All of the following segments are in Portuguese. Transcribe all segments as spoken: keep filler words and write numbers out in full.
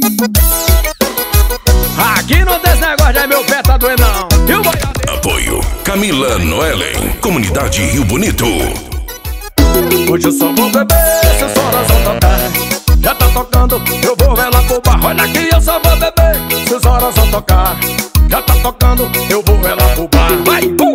Aqui não tem esse negócio de meu pé tá doendo não. E o boiadeiro? Apoio Camila Noellen, Comunidade Rio Bonito. Hoje eu só vou beber se as horas vão tocar. Já tá tocando, eu vou ela pro bar. Olha aqui, eu só vou beber se as horas vão tocar. Já tá tocando, eu vou ela pro bar. Vai, pum!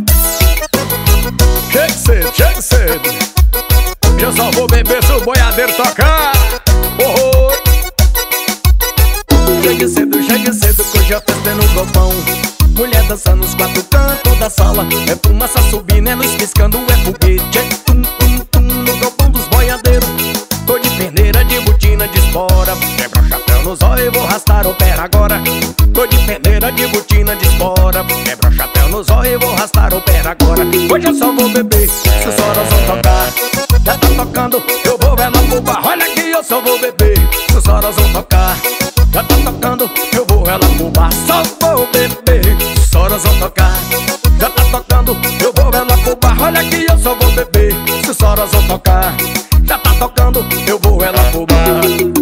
Chegue cedo, chegue cedo. Eu só vou beber se o boiadeiro tocar. Oh, oh. Chegue cedo, chegue cedo, que hoje eu festei no galpão. Mulher dançando nos quatro cantos da sala. É fumaça subindo, é luz piscando, é foguete. É tum, tum, tum, no galpão dos boiadeiros. Tô de peneira, de botina, de espora. Quebra o chapéu nos olhos e vou arrastar o pé agora. Tô de peneira, de botina, de espora. Quebra o chapéu nos olhos e vou arrastar o pé agora. Hoje eu só vou beber se as horas vão tocar. Já tá tocando, eu vou ela pro bar. Olha aqui, eu só vou beber se as horas vão tocar. Já tá tocando, eu vou ela pro bar. Só vou beber se as horas vão tocar. Já tá tocando, eu vou ela pro bar. Olha aqui, eu só vou beber se as horas vão tocar. Já tá tocando, eu vou ela pro bar.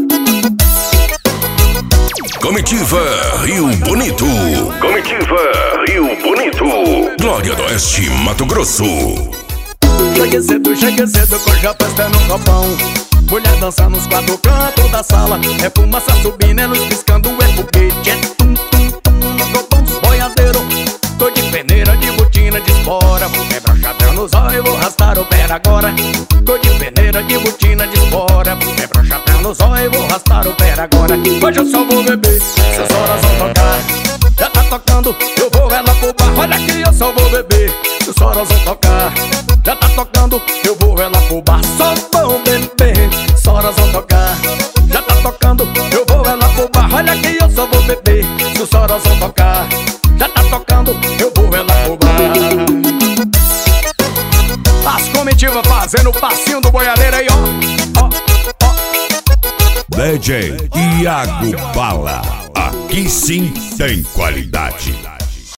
Comitiva Rio Bonito. Comitiva Rio Bonito. Glória do Oeste, Mato Grosso. Chegue cedo, chegue cedo, que hoje a festa é no galpão. Mulher dançando nos quatro cantos da sala. É fumaça subindo, é luz piscando, é foguete. É tum, tum, tum, no galpão dos boiadeiros. Tô de peneira, de botina, de espora. Quebra o chapéu nos olhos e vou arrastar o pé agora. Tô de peneira, de botina, de espora. Quebra o chapéu nos olhos e vou arrastar o pé agora. Hoje eu só vou beber se as horas vão tocar. Já tá tocando, eu vou ela pro bar. Olha aqui, eu só vou beber se as horas vão tocar. Já tá tocando, eu vou ela pro bar. Só vou beber se as horas vão tocar. Já tá tocando, eu vou ela pro bar. Olha aqui, eu só vou beber se as horas vão tocar. Já tá tocando, eu vou ela pro bar. As comitivas fazendo o passinho do boiadeiro aí, ó, ó, ó. D J Iago Bala, aqui sim tem qualidade.